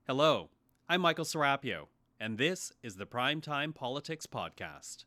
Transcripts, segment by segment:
Hello, I'm Michael Serapio, and this is the Primetime Politics Podcast.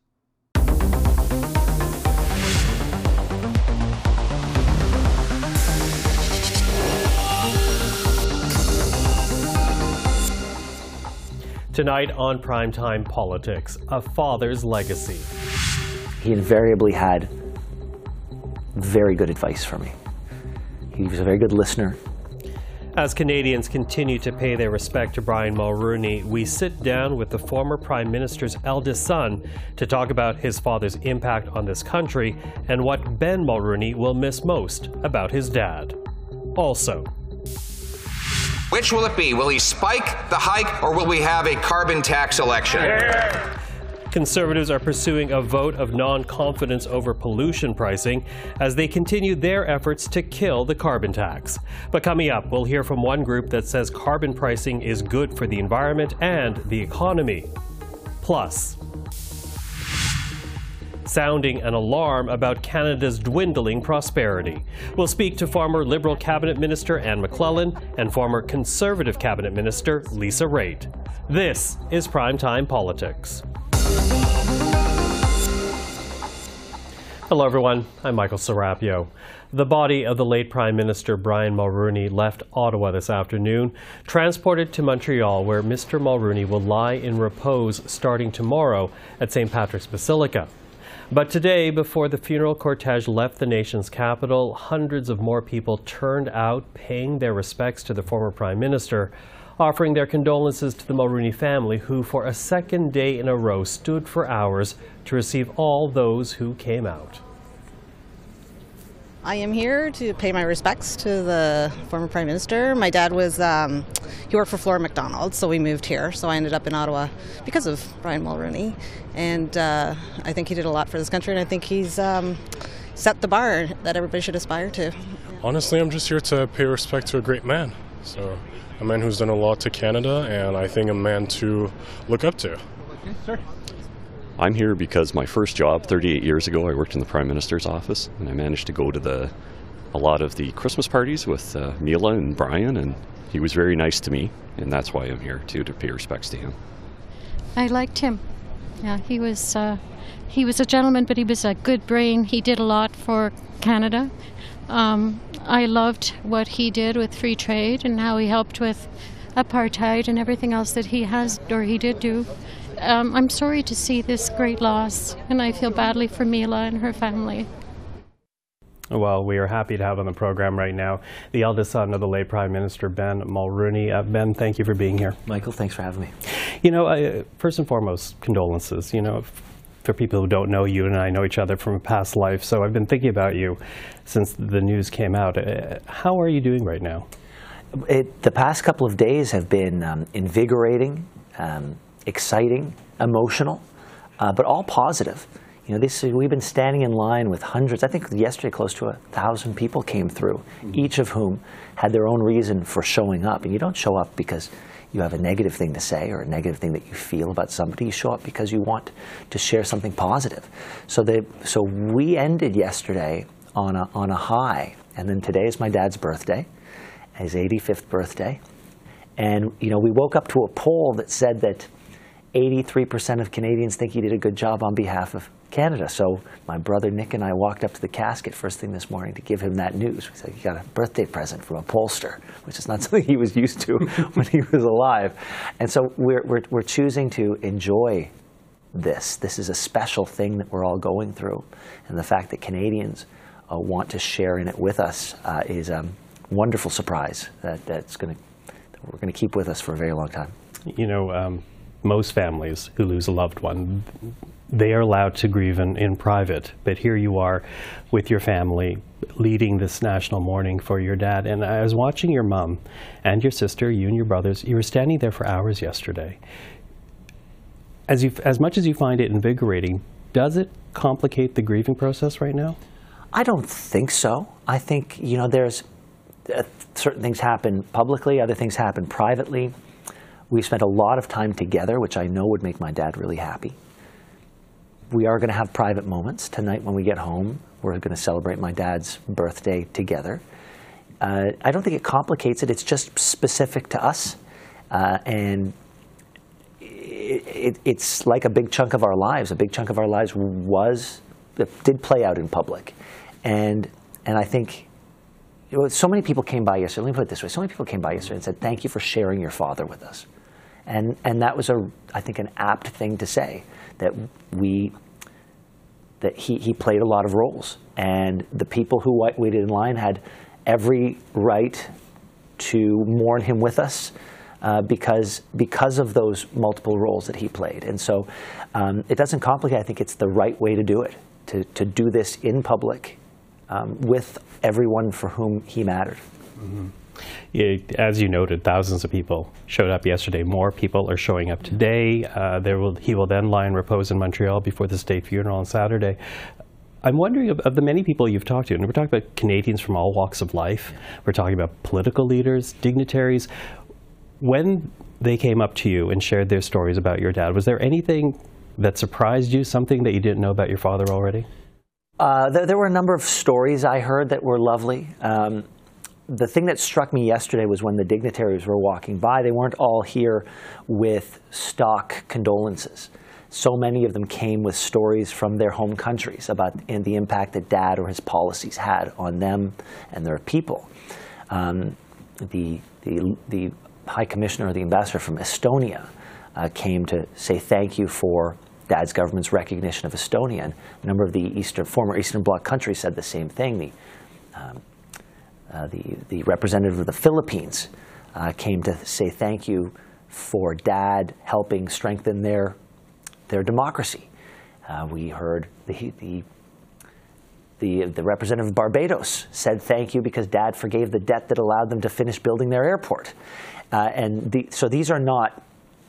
Tonight on Primetime Politics, a father's legacy. He invariably had very good advice for me. He was a very good listener. As Canadians continue to pay their respect to Brian Mulroney, we sit down with the former Prime Minister's eldest son to talk about his father's impact on this country and what Ben Mulroney will miss most about his dad. Also, which will it be? Will he spike the hike, or will we have a carbon tax election? Conservatives are pursuing a vote of non-confidence over pollution pricing as they continue their efforts to kill the carbon tax. But coming up, we'll hear from one group that says carbon pricing is good for the environment and the economy. Plus, sounding an alarm about Canada's dwindling prosperity. We'll speak to former Liberal Cabinet Minister Anne McLellan and former Conservative Cabinet Minister Lisa Raitt. This is Primetime Politics. Hello everyone, I'm Michael Serapio. The body of the late Prime Minister Brian Mulroney left Ottawa this afternoon, transported to Montreal, where Mr. Mulroney will lie in repose starting tomorrow at St. Patrick's Basilica. But today, before the funeral cortege left the nation's capital, hundreds of more people turned out, paying their respects to the former Prime Minister, offering their condolences to the Mulroney family, who for a second day in a row stood for hours to receive all those who came out. I am here to pay my respects to the former Prime Minister. My dad was, he worked for Flora McDonald, so we moved here. So I ended up in Ottawa because of Brian Mulroney. And I think he did a lot for this country, and I think he's set the bar that everybody should aspire to. Honestly, I'm just here to pay respect to a great man. So a man who's done a lot to Canada, and I think a man to look up to. Okay, sir. I'm here because my first job 38 years ago, I worked in the Prime Minister's office, and I managed to go to a lot of the Christmas parties with Mila and Brian, and he was very nice to me, and that's why I'm here too, to pay respects to him. I liked him. Yeah, he was a gentleman, but he was a good brain. He did a lot for Canada. I loved what he did with free trade and how he helped with apartheid and everything else that he did do. I'm sorry to see this great loss, and I feel badly for Mila and her family. Well, we are happy to have on the program right now the eldest son of the late Prime Minister, Ben Mulroney. Ben, thank you for being here. Michael, thanks for having me. You know, first and foremost, condolences. You know, for people who don't know, you and I know each other from a past life, so I've been thinking about you since the news came out. How are you doing right now? The past couple of days have been invigorating, exciting, emotional, but all positive. You know, we've been standing in line with hundreds. I think yesterday close to 1,000 people came through, each of whom had their own reason for showing up. And you don't show up because you have a negative thing to say or a negative thing that you feel about somebody. You show up because you want to share something positive. So we ended yesterday on a high, and then today is my dad's birthday, his 85th birthday. And you know, we woke up to a poll that said that 83% of Canadians think he did a good job on behalf of Canada. So my brother Nick and I walked up to the casket first thing this morning to give him that news. We said, you got a birthday present from a pollster, which is not something he was used to when he was alive. And so we're choosing to enjoy this. This is a special thing that we're all going through. And the fact that Canadians want to share in it with us is a wonderful surprise that we're going to keep with us for a very long time. You know, most families who lose a loved one, they are allowed to grieve in private, but here you are with your family leading this national mourning for your dad. And I was watching your mom and your sister, you and your brothers. You were standing there for hours yesterday. As much as you find it invigorating, does it complicate the grieving process right now? I don't think so. I think, you know, there's certain things happen publicly, other things happen privately. We spent a lot of time together, which I know would make my dad really happy. We are going to have private moments. Tonight when we get home, we're going to celebrate my dad's birthday together. I don't think it complicates it. It's just specific to us. And it's like a big chunk of our lives. A big chunk of our lives did play out in public. And I think so many people came by yesterday. Let me put it this way. So many people came by yesterday and said, thank you for sharing your father with us. And that was, I think, an apt thing to say, that he played a lot of roles. And the people who waited in line had every right to mourn him with us because of those multiple roles that he played. And so it doesn't complicate. I think it's the right way to do it, to do this in public with everyone for whom he mattered. Mm-hmm. As you noted, thousands of people showed up yesterday. More people are showing up today. He will then lie in repose in Montreal before the state funeral on Saturday. I'm wondering, of the many people you've talked to, and we're talking about Canadians from all walks of life, we're talking about political leaders, dignitaries, when they came up to you and shared their stories about your dad, was there anything that surprised you, something that you didn't know about your father already? There were a number of stories I heard that were lovely. The thing that struck me yesterday was when the dignitaries were walking by, they weren't all here with stock condolences. So many of them came with stories from their home countries about the impact that Dad or his policies had on them and their people. The High Commissioner or the Ambassador from Estonia came to say thank you for Dad's government's recognition of Estonia. And a number of the former Eastern Bloc countries said the same thing. The representative of the Philippines came to say thank you for Dad helping strengthen their democracy. We heard the representative of Barbados said thank you because Dad forgave the debt that allowed them to finish building their airport. So these are not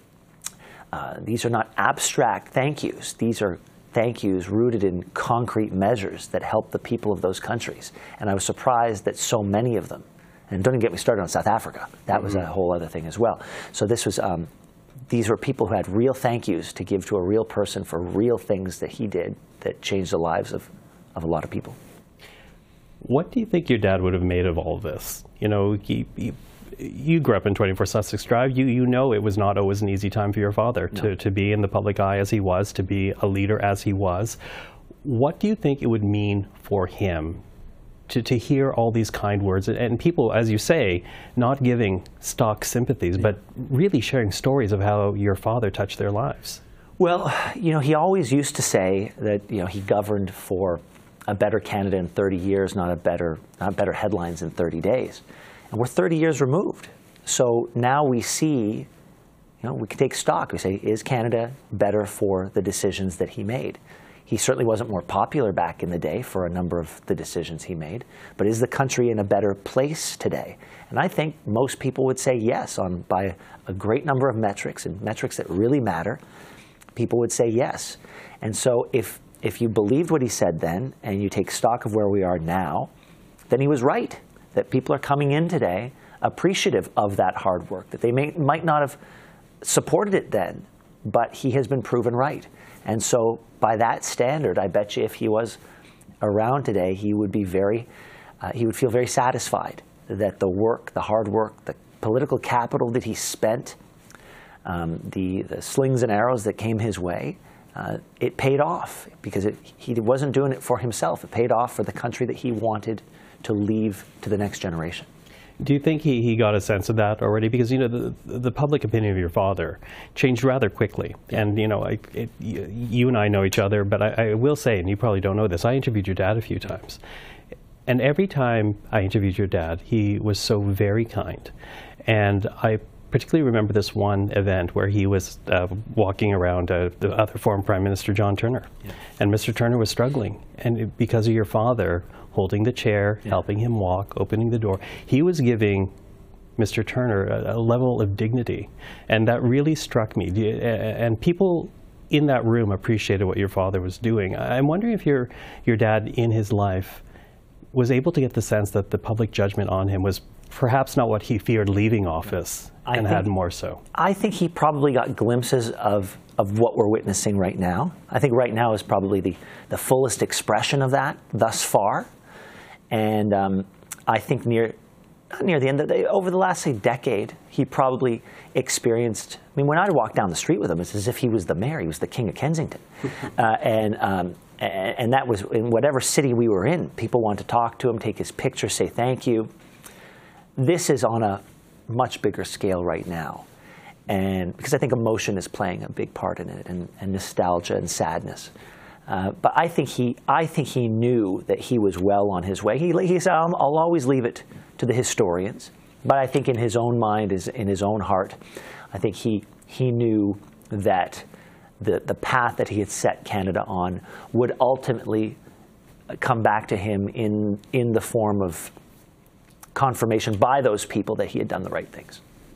abstract thank yous. These are thank yous rooted in concrete measures that help the people of those countries. And I was surprised that so many of them, and don't even get me started on South Africa, that was a whole other thing as well. So this was, these were people who had real thank yous to give to a real person for real things that he did that changed the lives of a lot of people. What do you think your dad would have made of all this? You know, you grew up in 24 Sussex Drive. You know it was not always an easy time for your father to be in the public eye as he was, to be a leader as he was. What do you think it would mean for him to hear all these kind words and people, as you say, not giving stock sympathies, but really sharing stories of how your father touched their lives? Well, you know, he always used to say that, you know, he governed for a better Canada in 30 years, not better headlines in 30 days. And we're 30 years removed. So now we see, you know, we can take stock. We say, is Canada better for the decisions that he made? He certainly wasn't more popular back in the day for a number of the decisions he made. But is the country in a better place today? And I think most people would say yes by a great number of metrics, and metrics that really matter. People would say yes. And so if you believed what he said then, and you take stock of where we are now, then he was right. That people are coming in today appreciative of that hard work, that they might not have supported it then, but he has been proven right. And so by that standard, I bet you if he was around today, he would feel very satisfied that the work, the hard work, the political capital that he spent, the slings and arrows that came his way, it paid off because he wasn't doing it for himself. It paid off for the country that he wanted to leave to the next generation. Do you think he got a sense of that already? Because, you know, the public opinion of your father changed rather quickly. And, you know, you and I know each other, but I will say, and you probably don't know this, I interviewed your dad a few times. And every time I interviewed your dad, he was so very kind. And I particularly remember this one event where he was walking around the other former Prime Minister, John Turner. Yeah. And Mr. Turner was struggling. And because of your father holding the chair, helping him walk, opening the door, he was giving Mr. Turner a level of dignity. And that really struck me. And people in that room appreciated what your father was doing. I'm wondering if your dad in his life was able to get the sense that the public judgment on him was perhaps not what he feared leaving office, and had more so. I think he probably got glimpses of what we're witnessing right now. I think right now is probably the fullest expression of that thus far. And I think not near the end, over the last, say, decade, he probably experienced, I mean, when I walk down the street with him, it's as if he was the mayor, he was the king of Kensington. And that was, in whatever city we were in, people wanted to talk to him, take his picture, say thank you. This is on a much bigger scale right now. And because I think emotion is playing a big part in it, and nostalgia and sadness. But I think he knew that he was well on his way. He said, I'll always leave it to the historians. But I think in his own mind, in his own heart, I think he knew that the path that he had set Canada on would ultimately come back to him in the form of confirmation by those people that he had done the right things.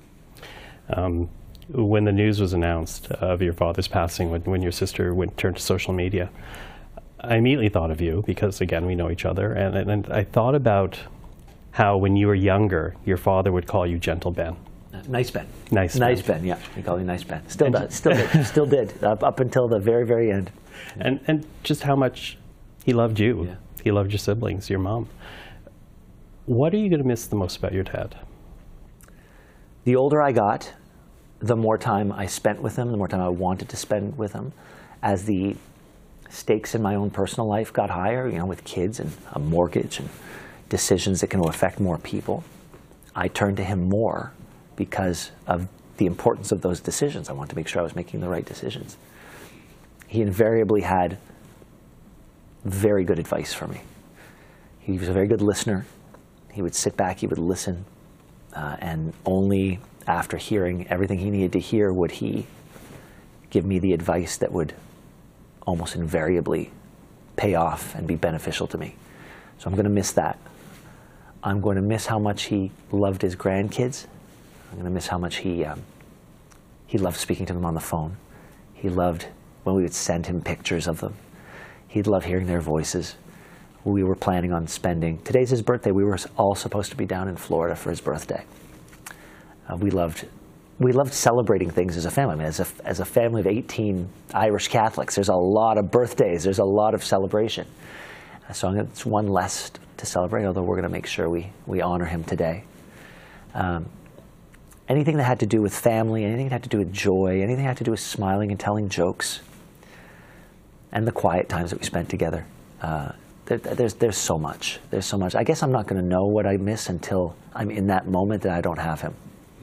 When the news was announced of your father's passing, when your sister turned to social media, I immediately thought of you because, again, we know each other. And I thought about how when you were younger, your father would call you Gentle Ben. Nice Ben. Nice Ben, yeah. He called me Nice Ben. Still did, up until the very, very end. And just how much he loved you. Yeah. He loved your siblings, your mom. What are you going to miss the most about your dad? The older I got, the more time I spent with him, the more time I wanted to spend with him. As the stakes in my own personal life got higher, with kids and a mortgage and decisions that can affect more people, I turned to him more because of the importance of those decisions. I wanted to make sure I was making the right decisions. He invariably had very good advice for me. He was a very good listener. He would sit back, he would listen, and only after hearing everything he needed to hear would he give me the advice that would almost invariably pay off and be beneficial to me. So I'm going to miss that. I'm going to miss how much he loved his grandkids. I'm going to miss how much he loved speaking to them on the phone. He loved when we would send him pictures of them. He'd love hearing their voices. We were planning on spending, today's his birthday, we were all supposed to be down in Florida for his birthday. We loved celebrating things as a family. I mean, as a family of 18 Irish Catholics, there's a lot of birthdays, there's a lot of celebration. So it's one less to celebrate, although we're going to make sure we honor him today. Anything that had to do with family, anything that had to do with joy, anything that had to do with smiling and telling jokes, and the quiet times that we spent together. There's so much. There's so much. I guess I'm not going to know what I miss until I'm in that moment that I don't have him.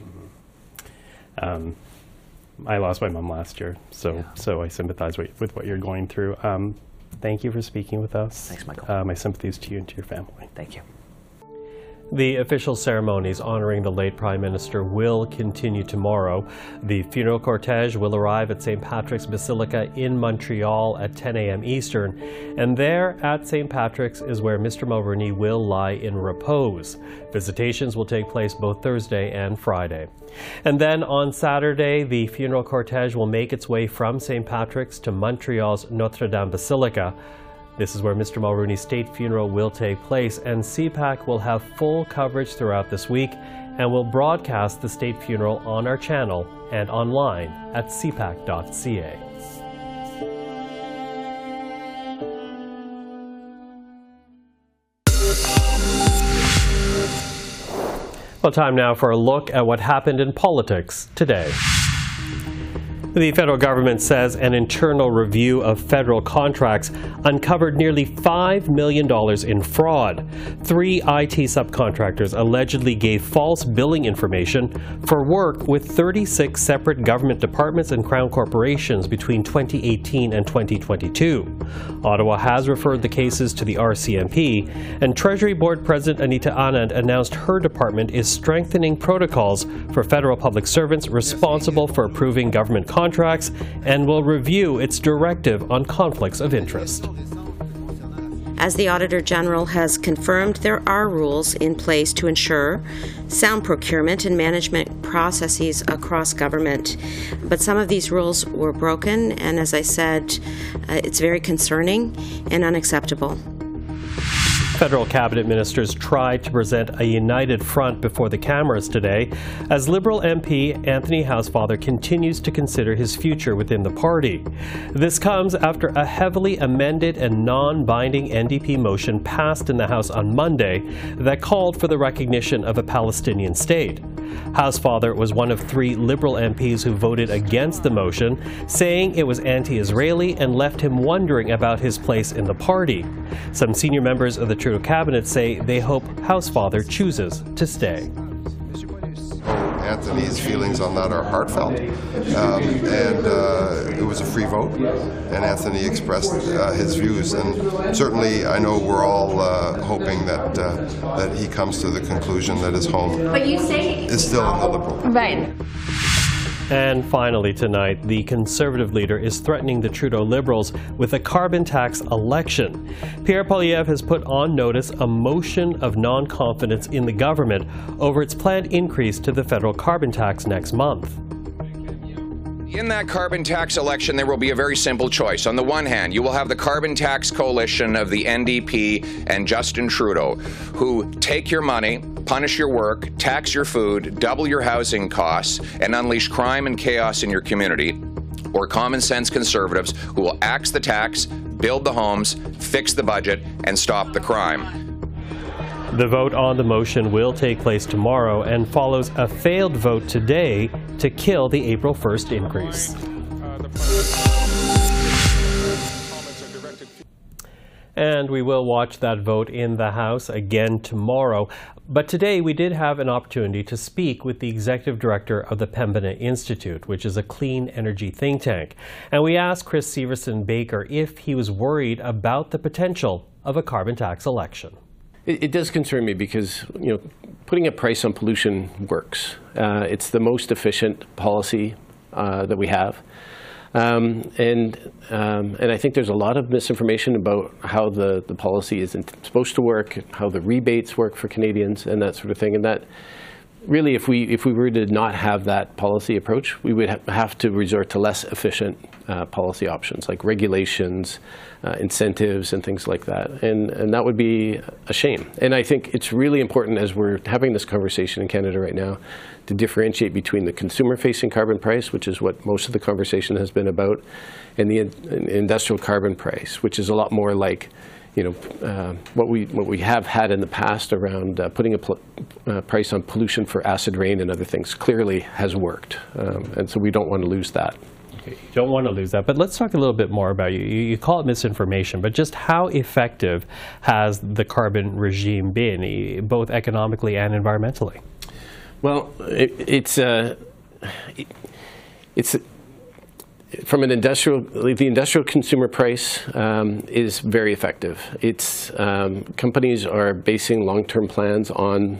I lost my mom last year, so I sympathize with what you're going through. Thank you for speaking with us. Thanks, Michael. My sympathies to you and to your family. Thank you. The official ceremonies honoring the late Prime Minister will continue tomorrow. The funeral cortege will arrive at St. Patrick's Basilica in Montreal at 10 a.m. Eastern. And there at St. Patrick's is where Mr. Mulroney will lie in repose. Visitations will take place both Thursday and Friday. And then on Saturday, the funeral cortege will make its way from St. Patrick's to Montreal's Notre Dame Basilica. This is where Mr. Mulroney's state funeral will take place, and CPAC will have full coverage throughout this week and will broadcast the state funeral on our channel and online at cpac.ca. Well, time now for a look at what happened in politics today. The federal government says an internal review of federal contracts uncovered nearly $5 million in fraud. 3 IT subcontractors allegedly gave false billing information for work with 36 separate government departments and crown corporations between 2018 and 2022. Ottawa has referred the cases to the RCMP, and Treasury Board President Anita Anand announced her department is strengthening protocols for federal public servants responsible for approving government contracts and will review its directive on conflicts of interest. As the Auditor General has confirmed, there are rules in place to ensure sound procurement and management processes across government. But some of these rules were broken, and as I said, it's very concerning and unacceptable. Federal cabinet ministers tried to present a united front before the cameras today as Liberal MP Anthony Housefather continues to consider his future within the party. This comes after a heavily amended and non-binding NDP motion passed in the House on Monday that called for the recognition of a Palestinian state. Housefather was one of 3 Liberal MPs who voted against the motion, saying it was anti-Israeli and left him wondering about his place in the party. Some senior members of the Trudeau cabinet say they hope Housefather chooses to stay. Anthony's feelings on that are heartfelt, and it was a free vote, and Anthony expressed his views, and certainly I know we're all hoping that he comes to the conclusion that his home is still in the Liberal. Right. And finally tonight, the Conservative leader is threatening the Trudeau Liberals with a carbon tax election. Pierre Poilievre has put on notice a motion of non-confidence in the government over its planned increase to the federal carbon tax next month. In that carbon tax election, there will be a very simple choice. On the one hand, you will have the carbon tax coalition of the NDP and Justin Trudeau, who take your money, punish your work, tax your food, double your housing costs, and unleash crime and chaos in your community. Or common sense conservatives who will axe the tax, build the homes, fix the budget, and stop the crime. The vote on the motion will take place tomorrow and follows a failed vote today to kill the April 1st increase. And we will watch that vote in the House again tomorrow. But today we did have an opportunity to speak with the executive director of the Pembina Institute, which is a clean energy think tank. And we asked Chris Severson-Baker if he was worried about the potential of a carbon tax election. It does concern me because, putting a price on pollution works. It's the most efficient policy that we have. And I think there's a lot of misinformation about how the policy is supposed to work, how the rebates work for Canadians and that sort of thing. And that really, if we were to not have that policy approach, we would have to resort to less efficient policy options like regulations, incentives, and things like that. And that would be a shame. And I think it's really important, as we're having this conversation in Canada right now, to differentiate between the consumer-facing carbon price, which is what most of the conversation has been about, and the industrial carbon price, which is a lot more like what we have had in the past around putting a price on pollution for acid rain and other things clearly has worked. And so we don't want to lose that. You don't want to lose that. But let's talk a little bit more about you call it misinformation, but just how effective has the carbon regime been, both economically and environmentally? Well, it's from an the industrial consumer price is very effective. It's companies are basing long-term plans on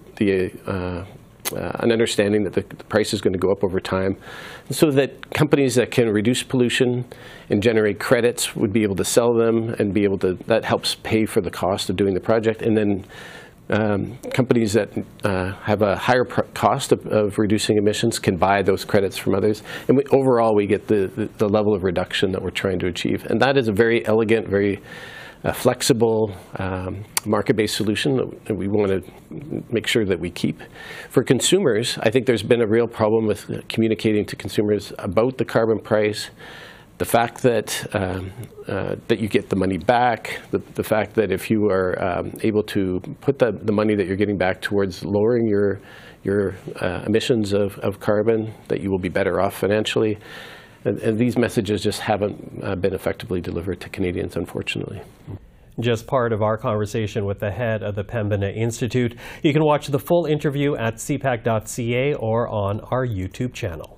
an understanding that the price is going to go up over time, so that companies that can reduce pollution and generate credits would be able to sell them and be able to, that helps pay for the cost of doing the project. And then companies that have a higher cost of reducing emissions can buy those credits from others. And overall, we get the level of reduction that we're trying to achieve. And that is a very elegant, very flexible, market-based solution that we want to make sure that we keep. For consumers, I think there's been a real problem with communicating to consumers about the carbon price, the fact that that you get the money back, the fact that if you are able to put the money that you're getting back towards lowering your emissions of carbon, that you will be better off financially. And these messages just haven't been effectively delivered to Canadians, unfortunately. Just part of our conversation with the head of the Pembina Institute. You can watch the full interview at cpac.ca or on our YouTube channel.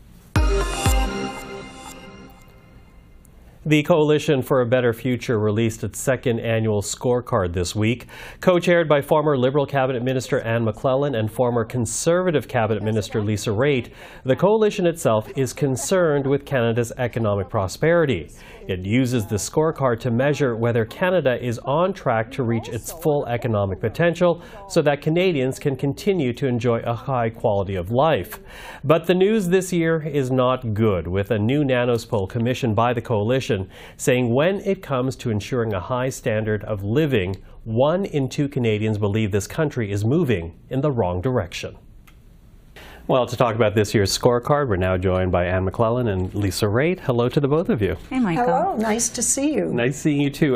The Coalition for a Better Future released its second annual scorecard this week. Co-chaired by former Liberal Cabinet Minister Anne McClellan and former Conservative Cabinet Minister Lisa Raitt, the coalition itself is concerned with Canada's economic prosperity. It uses the scorecard to measure whether Canada is on track to reach its full economic potential so that Canadians can continue to enjoy a high quality of life. But the news this year is not good, with a new Nanos poll commissioned by the coalition direction, saying when it comes to ensuring a high standard of living, 1 in 2 Canadians believe this country is moving in the wrong direction. Well, to talk about this year's scorecard, we're now joined by Anne McClellan and Lisa Raitt. Hello to the both of you. Hey, Michael. Hello, nice to see you. Nice seeing you too.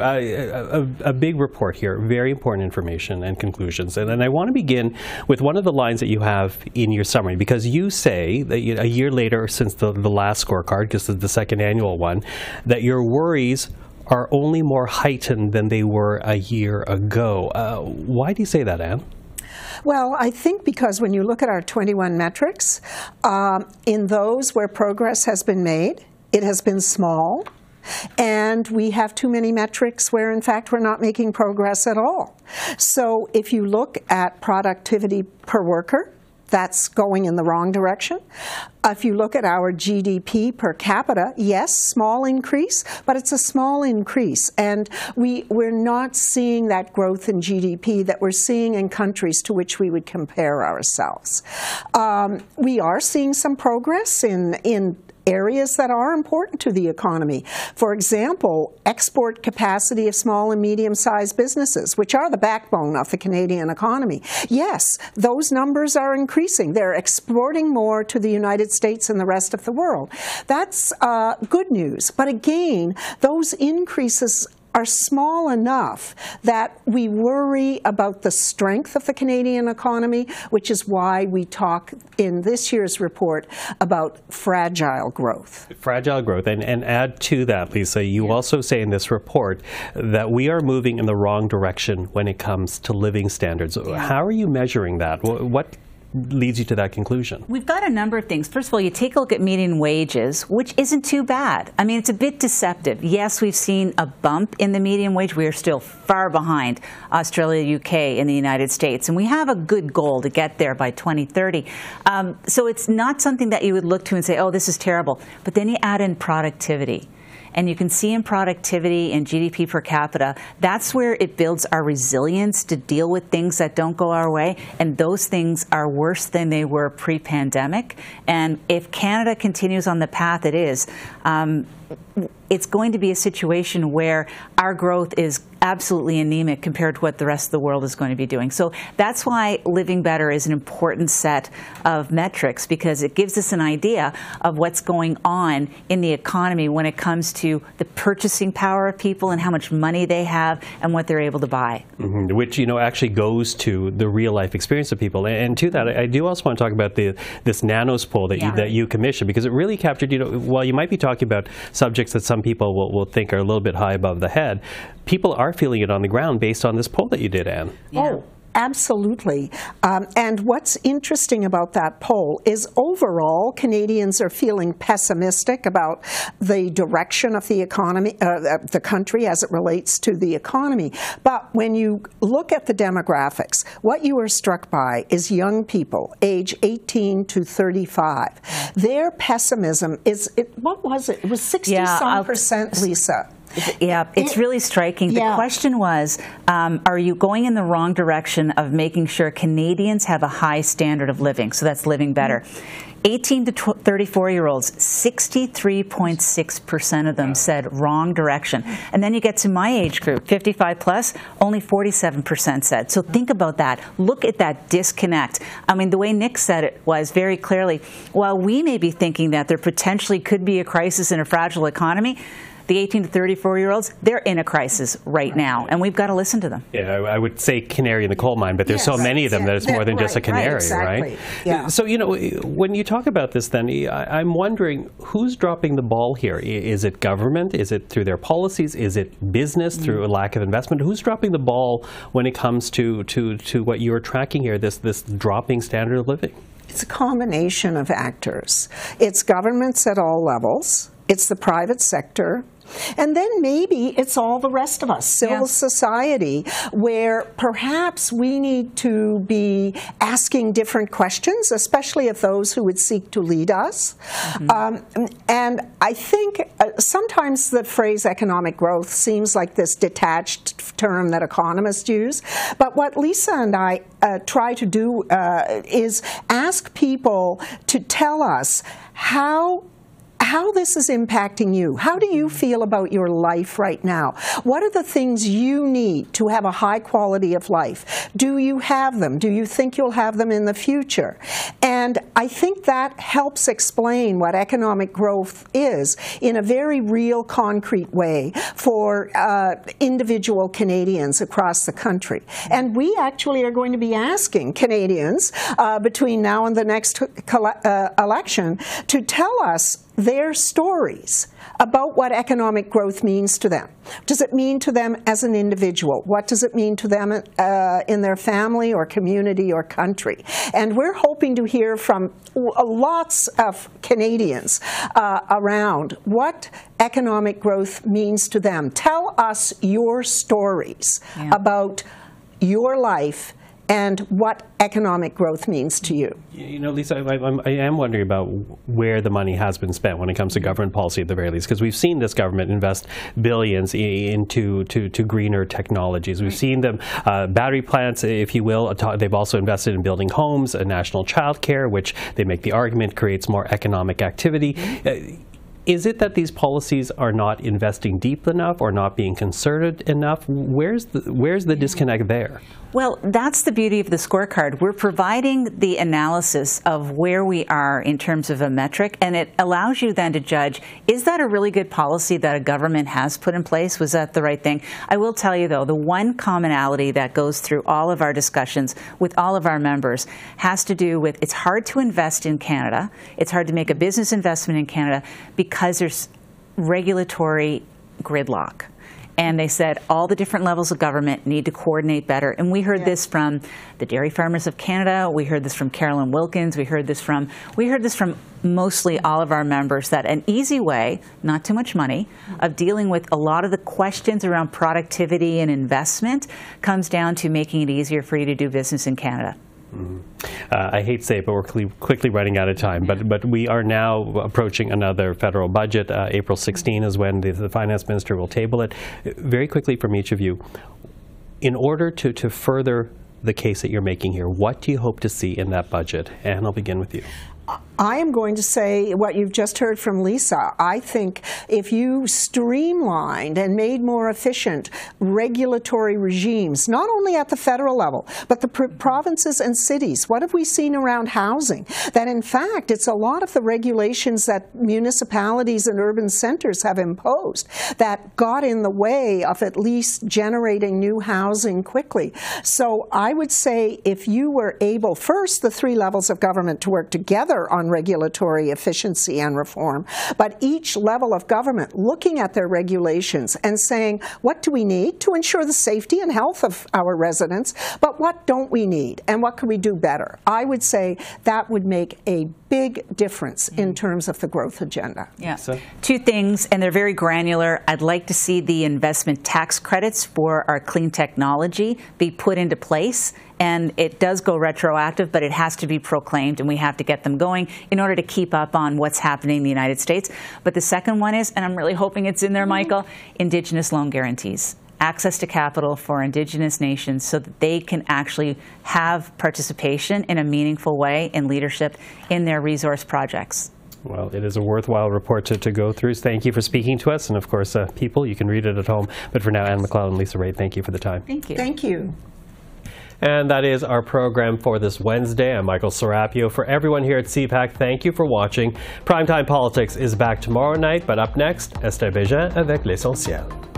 A big report here, very important information and conclusions. And I want to begin with one of the lines that you have in your summary, because you say that a year later since the last scorecard, because it's the second annual one, that your worries are only more heightened than they were a year ago. Why do you say that, Anne? Well, I think because when you look at our 21 metrics, in those where progress has been made, it has been small, and we have too many metrics where, in fact, we're not making progress at all. So if you look at productivity per worker, that's going in the wrong direction. If you look at our GDP per capita, yes, small increase, but it's a small increase. And we're not seeing that growth in GDP that we're seeing in countries to which we would compare ourselves. We are seeing some progress in areas that are important to the economy. For example, export capacity of small and medium-sized businesses, which are the backbone of the Canadian economy. Yes, those numbers are increasing. They're exporting more to the United States and the rest of the world. That's good news. But again, those increases are small enough that we worry about the strength of the Canadian economy, which is why we talk in this year's report about fragile growth. Fragile growth. And add to that, Lisa, you also say in this report that we are moving in the wrong direction when it comes to living standards. How are you measuring that? What leads you to that conclusion? We've got a number of things. First of all, you take a look at median wages, which isn't too bad. I mean, it's a bit deceptive. Yes, we've seen a bump in the median wage. We are still far behind Australia, UK, and the United States. And we have a good goal to get there by 2030. So it's not something that you would look to and say, oh, this is terrible. But then you add in productivity. And you can see in productivity and GDP per capita, that's where it builds our resilience to deal with things that don't go our way. And those things are worse than they were pre-pandemic. And if Canada continues on the path it is, it's going to be a situation where our growth is absolutely anemic compared to what the rest of the world is going to be doing. So that's why Living Better is an important set of metrics, because it gives us an idea of what's going on in the economy when it comes to the purchasing power of people and how much money they have and what they're able to buy. Mm-hmm. Which, actually goes to the real life experience of people. And to that, I do also want to talk about this Nanos poll that you commissioned, because it really captured, while you might be talking about subjects that some people will think are a little bit high above the head, people are feeling it on the ground based on this poll that you did, Anne. Oh, absolutely. And what's interesting about that poll is overall Canadians are feeling pessimistic about the direction of the economy, the country as it relates to the economy. But when you look at the demographics, what you are struck by is young people, age 18 to 35. Their pessimism is, what was it? It was 60-some%, Lisa. Yeah, it's really striking. The question was, are you going in the wrong direction of making sure Canadians have a high standard of living? So that's living better. 18 to 34-year-olds, 63.6% of them said wrong direction. And then you get to my age group, 55 plus, only 47% said. So think about that. Look at that disconnect. I mean, the way Nick said it was very clearly, while we may be thinking that there potentially could be a crisis in a fragile economy, the 18 to 34-year-olds, they're in a crisis right now, and we've got to listen to them. Yeah, I would say canary in the coal mine, but there's so many of them that it's more than just a canary, right? Yeah. So, when you talk about this, then, I'm wondering, who's dropping the ball here? Is it government? Is it through their policies? Is it business through a lack of investment? Who's dropping the ball when it comes to what you're tracking here, this dropping standard of living? It's a combination of actors. It's governments at all levels. It's the private sector. And then maybe it's all the rest of us, civil society, where perhaps we need to be asking different questions, especially of those who would seek to lead us. And I think sometimes the phrase economic growth seems like this detached term that economists use. But what Lisa and I try to do is ask people to tell us how how this is impacting you. How do you feel about your life right now? What are the things you need to have a high quality of life? Do you have them? Do you think you'll have them in the future? And I think that helps explain what economic growth is in a very real, concrete way for individual Canadians across the country. And we actually are going to be asking Canadians between now and the next election to tell us their stories about what economic growth means to them. What does it mean to them as an individual? What does it mean to them in their family or community or country? And we're hoping to hear from lots of Canadians around what economic growth means to them. Tell us your stories about your life and what economic growth means to you. You know, Lisa, I am wondering about where the money has been spent when it comes to government policy at the very least, because we've seen this government invest billions into greener technologies. We've seen them, battery plants, if you will. They've also invested in building homes, national child care, which they make the argument creates more economic activity. Is it that these policies are not investing deep enough or not being concerted enough? Where's the disconnect there? Well, that's the beauty of the scorecard. We're providing the analysis of where we are in terms of a metric, and it allows you then to judge, is that a really good policy that a government has put in place? Was that the right thing? I will tell you, though, the one commonality that goes through all of our discussions with all of our members has to do with it's hard to invest in Canada. It's hard to make a business investment in Canada because there's regulatory gridlock. And they said all the different levels of government need to coordinate better. And we heard this from the Dairy Farmers of Canada. We heard this from Carolyn Wilkins. We heard this from mostly all of our members, that an easy way, not too much money, of dealing with a lot of the questions around productivity and investment comes down to making it easier for you to do business in Canada. I hate to say it, but we're quickly running out of time. But we are now approaching another federal budget. April 16 is when the finance minister will table it. Very quickly from each of you, in order to further the case that you're making here, what do you hope to see in that budget? And I'll begin with you. I am going to say what you've just heard from Lisa. I think if you streamlined and made more efficient regulatory regimes, not only at the federal level, but the provinces and cities, what have we seen around housing? That in fact, it's a lot of the regulations that municipalities and urban centers have imposed that got in the way of at least generating new housing quickly. So I would say if you were able, first, the three levels of government to work together on regulatory efficiency and reform, but each level of government looking at their regulations and saying, what do we need to ensure the safety and health of our residents, but what don't we need and what can we do better? I would say that would make a big difference in terms of the growth agenda. Yeah. So, two things, and they're very granular. I'd like to see the investment tax credits for our clean technology be put into place. And it does go retroactive, but it has to be proclaimed, and we have to get them going in order to keep up on what's happening in the United States. But the second one is, and I'm really hoping it's in there, Michael, Indigenous loan guarantees. Access to capital for Indigenous nations so that they can actually have participation in a meaningful way in leadership in their resource projects. Well, it is a worthwhile report to go through. Thank you for speaking to us. And of course, people, you can read it at home. But for now, Anne McLeod and Lisa Raitt, thank you for the time. Thank you. Thank you. And that is our program for this Wednesday. I'm Michael Serapio. For everyone here at CPAC, thank you for watching. Primetime Politics is back tomorrow night, but up next, Esther Bégin avec l'essentiel.